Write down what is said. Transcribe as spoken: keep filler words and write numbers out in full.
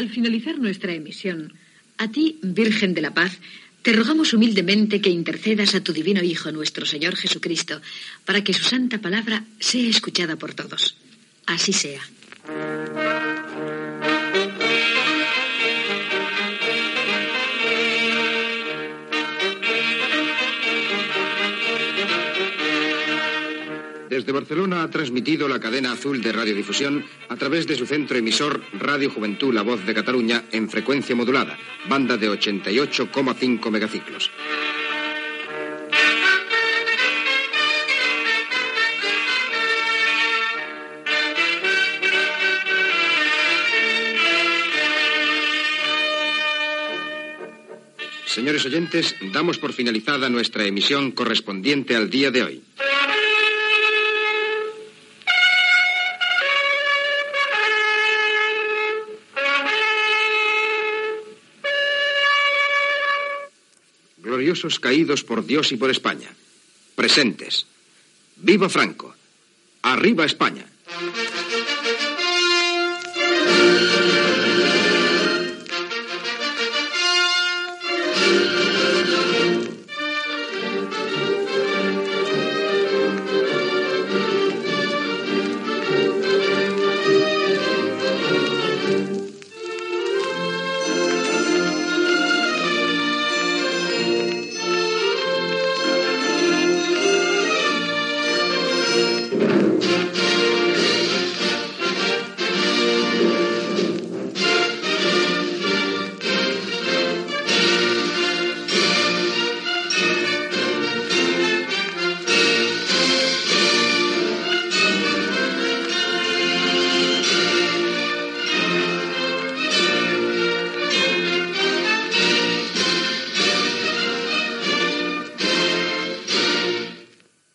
al finalizar nuestra emisión, a ti, Virgen de la Paz, te rogamos humildemente que intercedas a tu divino Hijo, nuestro Señor Jesucristo, para que su santa palabra sea escuchada por todos. Así sea. Desde Barcelona ha transmitido la cadena azul de radiodifusión a través de su centro emisor Radio Juventud La Voz de Cataluña en frecuencia modulada, banda de ochenta y ocho coma cinco megaciclos. Señores oyentes, damos por finalizada nuestra emisión correspondiente al día de hoy. Gloriosos caídos por Dios y por España. Presentes. ¡Viva Franco! ¡Arriba España!